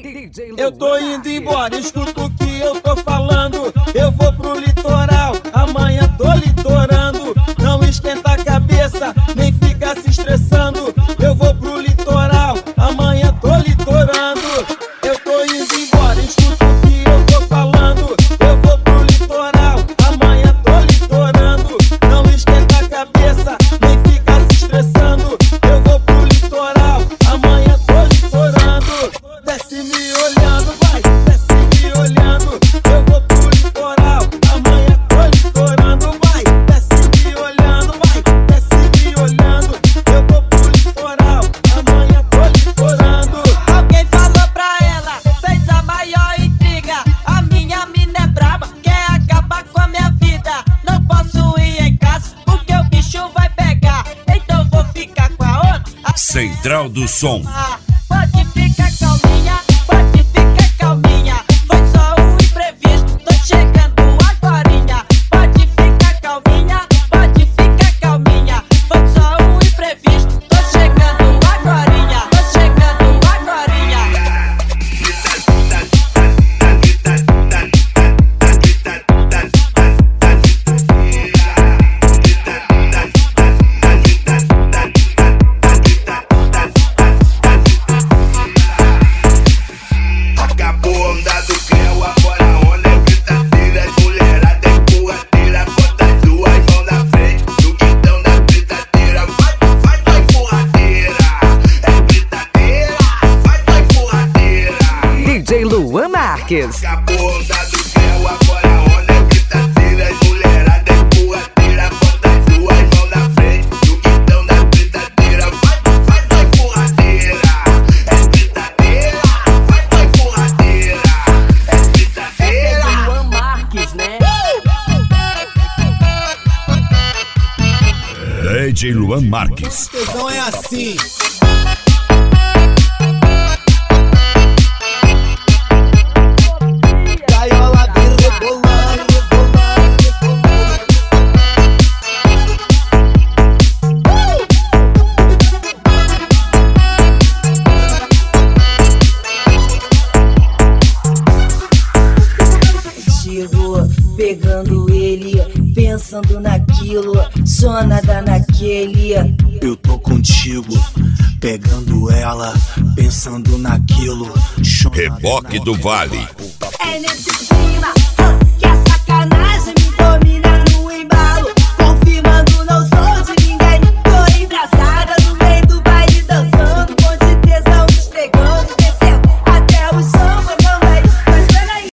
Eu tô indo embora, escuta o que eu tô falando. Eu vou pro litoral, amanhã tô litorando. Não esquenta a cabeça, nem fica se estressando. Eu vou pro litoral, amanhã tô litorando. Eu tô indo embora, escuta o que eu tô falando. Eu vou pro litoral, amanhã tô litorando. Não esquenta a cabeça, nem fica se estressando. Eu vou pro litoral, amanhã tô litorando. Desce me olhando, vai, desce me olhando. Eu vou pro litoral, amanhã tô litorando, vai. Desce me olhando, vai, desce me olhando. Eu vou pro litoral, amanhã tô litorando. Alguém falou pra ela, fez a maior intriga. A minha mina é braba, quer acabar com a minha vida. Não posso ir em casa, porque o bicho vai pegar. Então vou ficar com a outra. Central do Som. Pode ficar calminha, pode ficar calminha. Foi só um imprevisto, tô chegando agorinha. Pode ficar calminha, pode ficar calminha. Foi só um imprevisto, tô chegando agorinha. Tô chegando agorinha. Acabou andar do creu, agora a onda é gritadeira. As mulheradas empurradeira, bota as duas mãos na frente, no guidão da gritadeira. Vai, vai, vai, empurradeira. É gritadeira, vai, vai, empurradeira. DJ Luan Marques. Acabou andar do creu, agora a onda é gritadeira. As mulheradas empurradeira, bota as duas mãos na frente, no guidão da gritadeira. Vai, vai, vai, empurradeira. É gritadeira, vai, vai, empurradeira. É gritadeira. Luan Marques, né? DJ Luan Marques. Tesão é assim. Gaiola vem rebolando, Chegou pegando ele, pensando naquilo, só nada naquele. Eu tô contigo, pegando ela, pensando naquilo. Reboque do Vale. É nesse